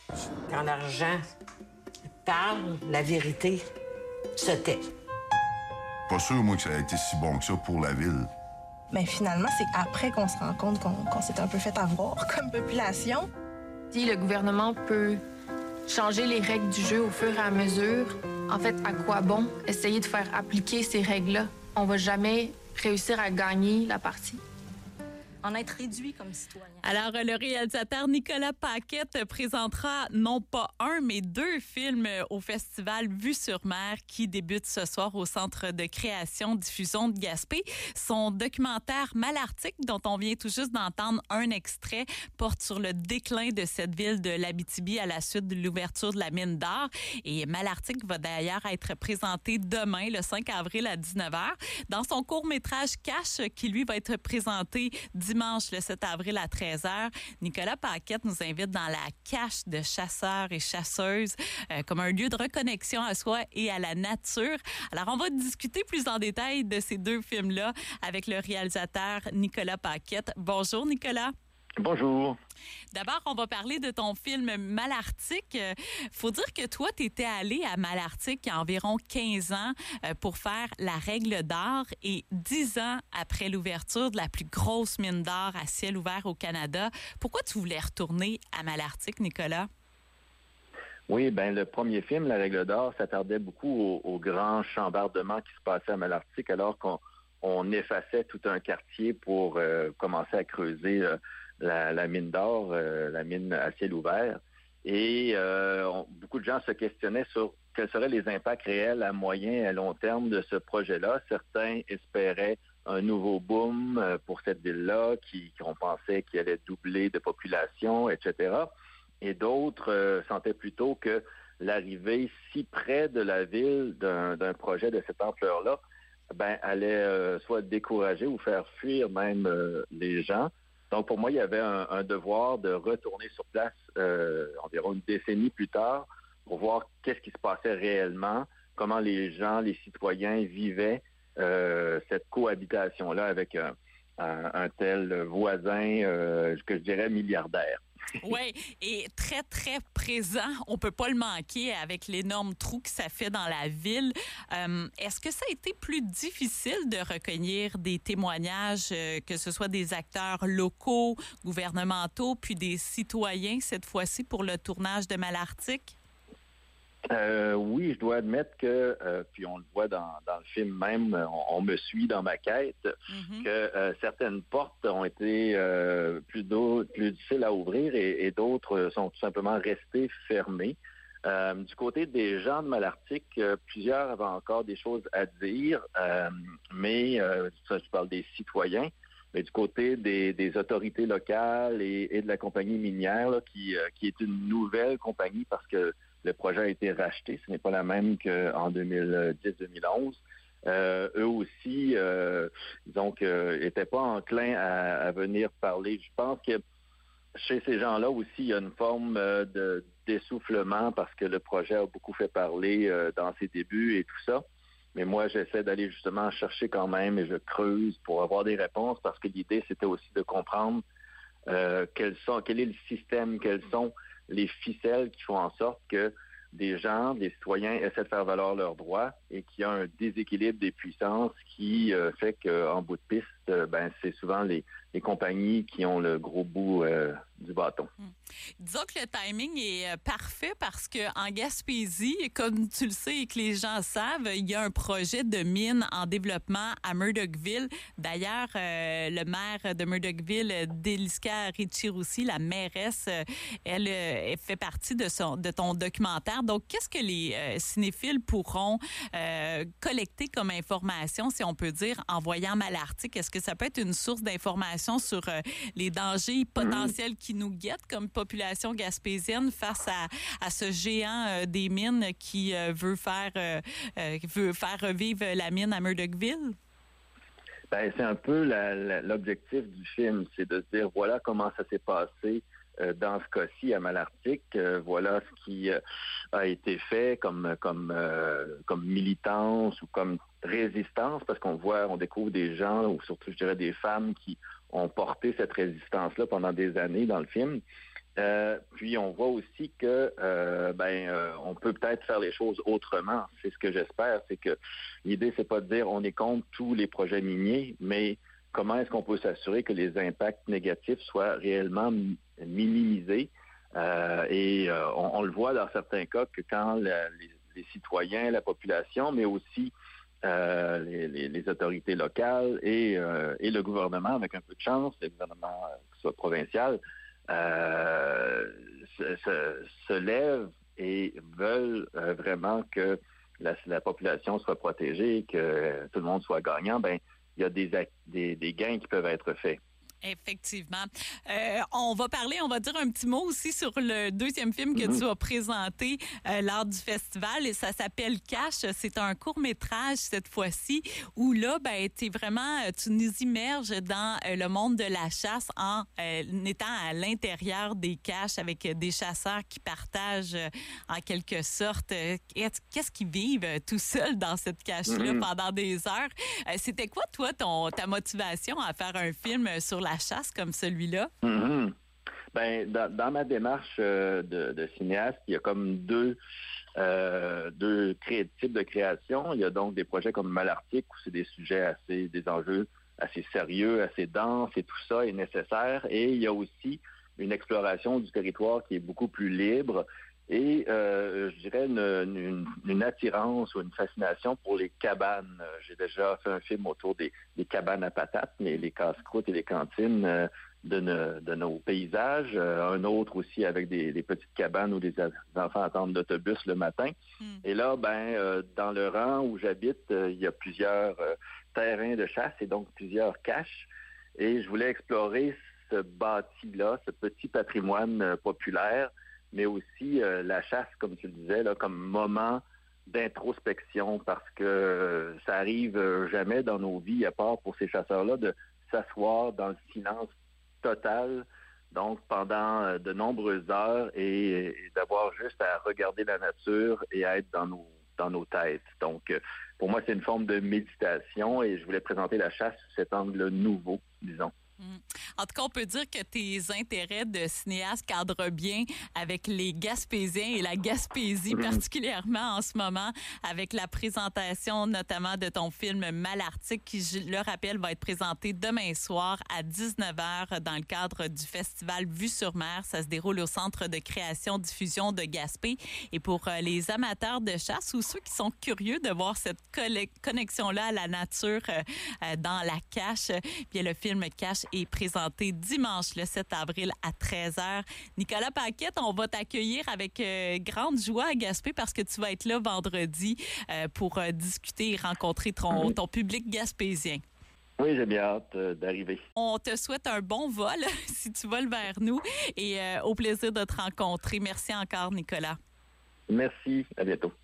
Quand l'argent parle, la vérité se tait. Pas sûr, moi, que ça a été si bon que ça pour la ville. Mais finalement, c'est après qu'on se rend compte qu'on s'est un peu fait avoir comme population. Si le gouvernement peut changer les règles du jeu au fur et à mesure, en fait, à quoi bon essayer de faire appliquer ces règles-là? On va jamais réussir à gagner la partie. En être réduit comme citoyen. Alors, le réalisateur Nicolas Paquette présentera non pas un, mais 2 films au festival Vue sur mer qui débute ce soir au Centre de création diffusion de Gaspé. Son documentaire Malartic, dont on vient tout juste d'entendre un extrait, porte sur le déclin de cette ville de l'Abitibi à la suite de l'ouverture de la mine d'or. Et Malartic va d'ailleurs être présenté demain, le 5 avril à 19h. Dans son court-métrage Cache, qui lui va être présenté dimanche le 7 avril à 13h, Nicolas Paquette nous invite dans la cache de chasseurs et chasseuses comme un lieu de reconnexion à soi et à la nature. Alors, on va discuter plus en détail de ces 2 films-là avec le réalisateur Nicolas Paquette. Bonjour, Nicolas. Bonjour. D'abord, on va parler de ton film Malartic. Faut dire que toi, tu étais allé à Malartic il y a environ 15 ans pour faire la règle d'or et 10 ans après l'ouverture de la plus grosse mine d'or à ciel ouvert au Canada. Pourquoi tu voulais retourner à Malartic, Nicolas? Oui, le premier film, La Règle d'or, s'attardait beaucoup au grand chambardement qui se passait à Malartic alors qu'on effaçait tout un quartier pour commencer à creuser la mine d'or, la mine à ciel ouvert. Et beaucoup de gens se questionnaient sur quels seraient les impacts réels à moyen et à long terme de ce projet-là. Certains espéraient un nouveau boom pour cette ville-là, qu'on pensait qu'il allait doubler de population, etc. Et d'autres sentaient plutôt que l'arrivée si près de la ville d'un projet de cette ampleur-là allait soit décourager ou faire fuir même les gens. Donc, pour moi, il y avait un devoir de retourner sur place environ une décennie plus tard pour voir qu'est-ce qui se passait réellement, comment les gens, les citoyens vivaient cette cohabitation-là avec un tel voisin que je dirais milliardaire. Oui, et très, très présent. On peut pas le manquer avec l'énorme trou que ça fait dans la ville. Est-ce que ça a été plus difficile de recueillir des témoignages, que ce soit des acteurs locaux, gouvernementaux, puis des citoyens cette fois-ci pour le tournage de Malartic? Oui, je dois admettre que, puis on le voit dans le film même, on me suit dans ma quête, que certaines portes ont été plus difficiles à ouvrir et d'autres sont tout simplement restées fermées. Du côté des gens de Malartic, plusieurs avaient encore des choses à dire, mais ça, je parle des citoyens. Mais du côté des autorités locales et de la compagnie minière, là, qui est une nouvelle compagnie parce que le projet a été racheté, ce n'est pas la même qu'en 2010-2011. Eux aussi, donc, étaient pas enclins à venir parler. Je pense que chez ces gens-là aussi, il y a une forme d'essoufflement parce que le projet a beaucoup fait parler dans ses débuts et tout ça. Mais moi, j'essaie d'aller justement chercher quand même et je creuse pour avoir des réponses parce que l'idée, c'était aussi de comprendre quel est le système, quelles sont les ficelles qui font en sorte que des gens, des citoyens essaient de faire valoir leurs droits et qu'il y a un déséquilibre des puissances qui fait qu'en bout de piste, c'est souvent les compagnies qui ont le gros bout du bâton. Disons que le timing est parfait parce que en Gaspésie, comme tu le sais et que les gens savent, il y a un projet de mine en développement à Murdochville. D'ailleurs, le maire de Murdochville, Déliska Ritchie-Roussy, la mairesse, elle fait partie de ton documentaire. Donc, qu'est-ce que les cinéphiles pourront collecter comme information, si on peut dire, en voyant Malartic? Est-ce que ça peut être une source d'information sur les dangers potentiels qui nous guettent comme population gaspésienne face à ce géant des mines qui veut faire revivre la mine à Murdochville? C'est un peu l'objectif du film, c'est de se dire voilà comment ça s'est passé dans ce cas-ci à Malartic, voilà ce qui a été fait comme militance ou comme résistance, parce on découvre des gens, ou surtout je dirais des femmes qui ont porté cette résistance-là pendant des années dans le film. Puis on voit aussi que on peut peut-être faire les choses autrement. C'est ce que j'espère, c'est que l'idée, c'est pas de dire on est contre tous les projets miniers, mais comment est-ce qu'on peut s'assurer que les impacts négatifs soient réellement minimisés? On le voit dans certains cas que quand les citoyens, la population, mais aussi les autorités locales et le gouvernement, avec un peu de chance, le gouvernement que ce soit provincial, se lèvent et veulent vraiment que la population soit protégée, que tout le monde soit gagnant, il y a des gains qui peuvent être faits. Effectivement. On va dire un petit mot aussi sur le deuxième film que tu as présenté lors du festival et ça s'appelle Cash. C'est un court-métrage cette fois-ci où là, tu nous immerges dans le monde de la chasse en étant à l'intérieur des caches avec des chasseurs qui partagent en quelque sorte qu'est-ce qu'ils vivent tout seuls dans cette cache-là pendant des heures. C'était quoi, toi, ta motivation à faire un film sur la chasse comme celui-là? Dans ma démarche de cinéaste, il y a comme deux types de création. Il y a donc des projets comme Malartic où c'est des sujets des enjeux assez sérieux, assez denses et tout ça est nécessaire. Et il y a aussi une exploration du territoire qui est beaucoup plus libre et je dirais une attirance ou une fascination pour les cabanes. J'ai déjà fait un film autour des cabanes à patates, les casse-croûtes et les cantines de nos paysages. Un autre aussi avec des petites cabanes où les enfants attendent l'autobus le matin. Et là, dans le rang où j'habite, il y a plusieurs terrains de chasse et donc plusieurs caches. Et je voulais explorer ce bâti-là, ce petit patrimoine populaire, mais aussi la chasse, comme tu le disais, là, comme moment d'introspection, parce que ça arrive jamais dans nos vies, à part pour ces chasseurs-là, de s'asseoir dans le silence total, donc pendant de nombreuses heures, et d'avoir juste à regarder la nature et à être dans nos têtes. Donc, pour moi, c'est une forme de méditation, et je voulais présenter la chasse sous cet angle nouveau, disons. En tout cas, on peut dire que tes intérêts de cinéaste cadrent bien avec les Gaspésiens et la Gaspésie, particulièrement en ce moment, avec la présentation notamment de ton film Malartic, qui, je le rappelle, va être présenté demain soir à 19h dans le cadre du festival Vue sur mer. Ça se déroule au Centre de création-diffusion de Gaspé. Et pour les amateurs de chasse ou ceux qui sont curieux de voir cette connexion-là à la nature dans la cache, bien, le film Cache est présenté dimanche le 7 avril à 13h. Nicolas Paquette, on va t'accueillir avec grande joie à Gaspé parce que tu vas être là vendredi pour discuter et rencontrer ton public gaspésien. Oui, j'ai bien hâte d'arriver. On te souhaite un bon vol si tu voles vers nous et au plaisir de te rencontrer. Merci encore, Nicolas. Merci, à bientôt.